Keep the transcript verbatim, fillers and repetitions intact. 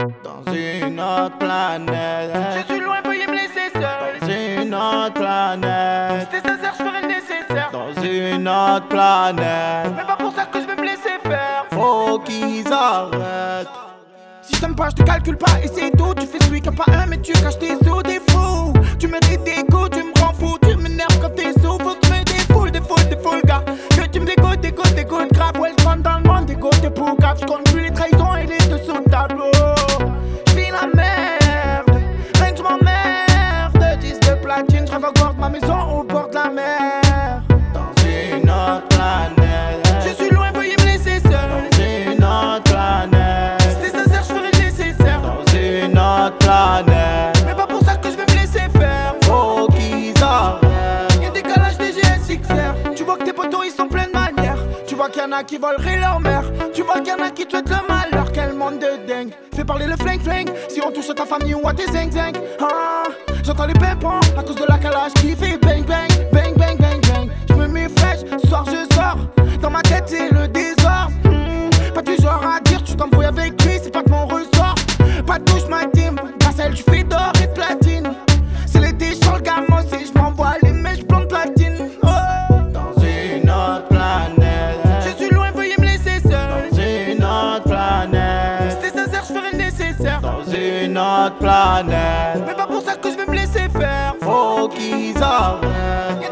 Dans une autre planète. Je suis loin, veuillez me laisser seul. Dans une autre planète. C'était sincère, je ferais le nécessaire. Dans une autre planète. Mais pas pour ça que je vais me laisser faire. Faut qu'ils arrêtent. Si je t'aime pas, je te calcule pas et c'est tout. Tu fais celui qui a pas un, mais tu caches tes sous, t'es fou. Tu mérites des coups, tu me rends fou. Tu m'énerves quand t'es sous. Faut que tu me défoules, défoules, défoules, gars. Que tu me dégoûtes, dégoûtes, dégoûtes, grave. Welcome dans le monde, dégoûte, pour grave. J'compte plus les trahisons et les dessous de tableau. J'vis la merde, rien que je m'emmerde. dix de platine, j'rêve encore de ma maison au bord de la mer. Dans une autre planète. Je suis loin, veuillez me laisser seul. Dans une autre planète. C'était sincère, je ferais le nécessaire. Dans une autre planète. Mais pas pour ça que je vais me laisser faire. Faut qu'ils arrêtent. Y'a des décalage des G S X R. Tu vois que tes potos ils sont pleins de manières. Tu vois qu'il y en a qui voleraient leur mère. Tu vois qu'il y en a qui te souhaitent le malheur. Quel monde de dingue. Fais parler le fling fling. Si on touche à ta famille ou à tes zing zing. Ah, j'entends les pimpons à cause de la calage qui fait bang bang. Bang bang bang bang. J'me mets fraîche, ce soir je sors. Dans ma tête c'est le désordre. hmm, Pas du genre à dire tu t'embrouilles avec lui, c'est pas de mon ressort. Pas de touche ma team. Grâce à elle tu fais d'or et de platine. C'est l'été sur le gamin si je m'envoie les mèches blondes platine. Oh. Dans une autre planète. Je suis loin, veuillez me laisser seul. Dans une autre planète. C'était sincère, je ferais le nécessaire. Dans une autre planète. Mais pas pour ça que je vais me laisser faire. Faut qu'ils arrêtent.